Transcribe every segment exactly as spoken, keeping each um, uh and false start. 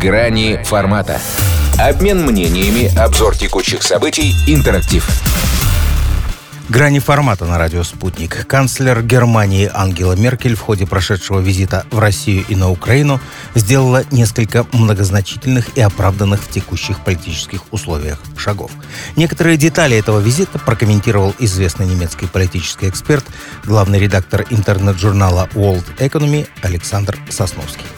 Грани формата. Обмен мнениями, обзор текущих событий, интерактив. Грани формата на радио «Спутник». Канцлер Германии Ангела Меркель в ходе прошедшего визита в Россию и на Украину сделала несколько многозначительных и оправданных в текущих политических условиях шагов. Некоторые детали этого визита прокомментировал известный немецкий политический эксперт, главный редактор интернет-журнала World Economy Александр Сосновский.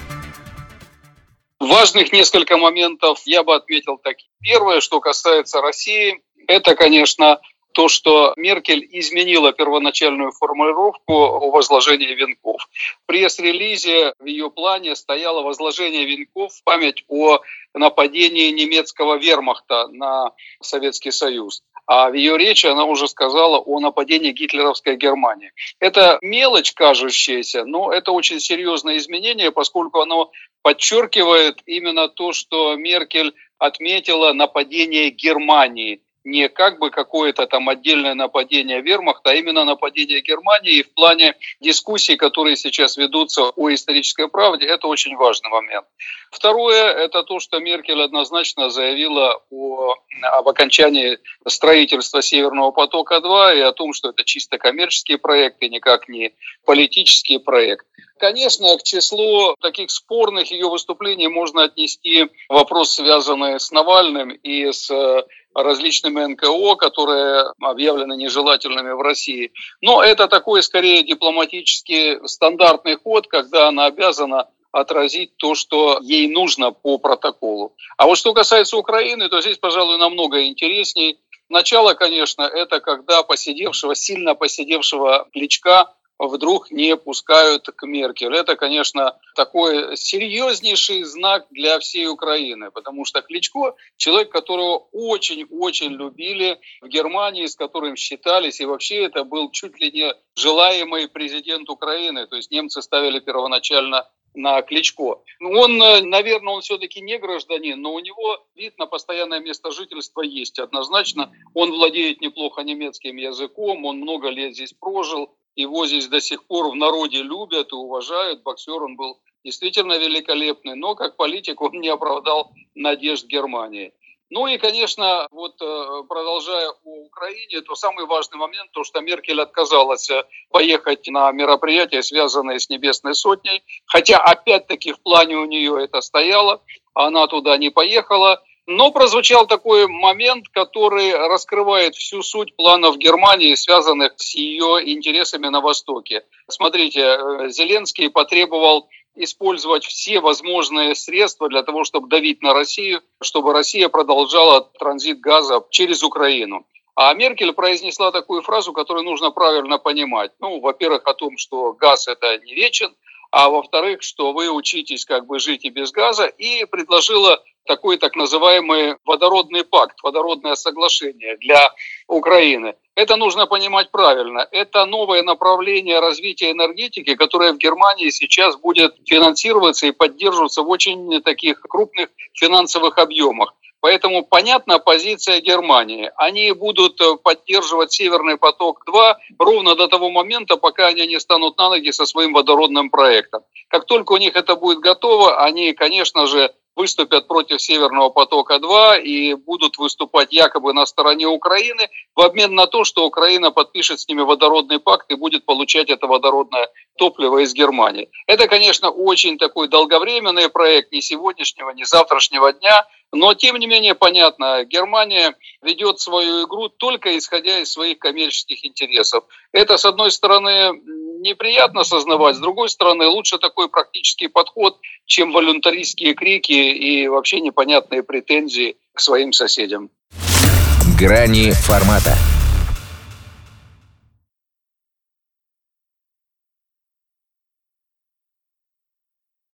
Важных несколько моментов я бы отметил такие. Первое, что касается России, это, конечно, то, что Меркель изменила первоначальную формулировку о возложении венков. В пресс-релизе в ее плане стояло возложение венков в память о нападении немецкого вермахта на Советский Союз. А в ее речи она уже сказала о нападении гитлеровской Германии. Это мелочь кажущаяся, но это очень серьезное изменение, поскольку оно подчеркивает именно то, что Меркель отметила нападение Германии. Не как бы какое-то там отдельное нападение вермахта, а именно нападение Германии. И в плане дискуссий, которые сейчас ведутся о исторической правде, это очень важный момент. Второе, это то, что Меркель однозначно заявила о, об окончании строительства Северного потока-два и о том, что это чисто коммерческий проект и никак не политический проект. Конечно, к числу таких спорных ее выступлений можно отнести вопрос, связанный с Навальным и с различными эн ка о, которые объявлены нежелательными в России. Но это такой, скорее, дипломатический стандартный ход, когда она обязана отразить то, что ей нужно по протоколу. А вот что касается Украины, то здесь, пожалуй, намного интересней. Начало, конечно, это когда посидевшего, сильно посидевшего Кличка вдруг не пускают к Меркель. Это, конечно, такой серьезнейший знак для всей Украины, потому что Кличко – человек, которого очень-очень любили в Германии, с которым считались, и вообще это был чуть ли не желаемый президент Украины, то есть немцы ставили первоначально на Кличко. Он, наверное, он все-таки не гражданин, но у него вид на постоянное место жительства есть однозначно. Он владеет неплохо немецким языком, он много лет здесь прожил. Его здесь до сих пор в народе любят и уважают. Боксер он был действительно великолепный, но как политик он не оправдал надежд Германии. Ну и, конечно, вот продолжая о Украине, то самый важный момент, то, что Меркель отказалась поехать на мероприятия, связанные с Небесной Сотней. Хотя, опять-таки, в плане у нее это стояло, она туда не поехала. Но прозвучал такой момент, который раскрывает всю суть планов Германии, связанных с ее интересами на Востоке. Смотрите, Зеленский потребовал использовать все возможные средства для того, чтобы давить на Россию, чтобы Россия продолжала транзит газа через Украину. А Меркель произнесла такую фразу, которую нужно правильно понимать. Ну, во-первых, о том, что газ это не вечен, а во-вторых, что вы учитесь как бы жить и без газа, и предложила такой так называемый водородный пакт, водородное соглашение для Украины. Это нужно понимать правильно. Это новое направление развития энергетики, которое в Германии сейчас будет финансироваться и поддерживаться в очень таких крупных финансовых объемах. Поэтому понятна позиция Германии. Они будут поддерживать Северный поток-два ровно до того момента, пока они не станут на ноги со своим водородным проектом. Как только у них это будет готово, они, конечно же, выступят против Северного потока-два и будут выступать якобы на стороне Украины в обмен на то, что Украина подпишет с ними водородный пакт и будет получать это водородное топливо из Германии. Это, конечно, очень такой долговременный проект, не сегодняшнего, не завтрашнего дня, но, тем не менее, понятно, Германия ведет свою игру только исходя из своих коммерческих интересов. Это, с одной стороны, неприятно осознавать, с другой стороны, лучше такой практический подход, чем волюнтаристские крики и вообще непонятные претензии к своим соседям. Грани формата.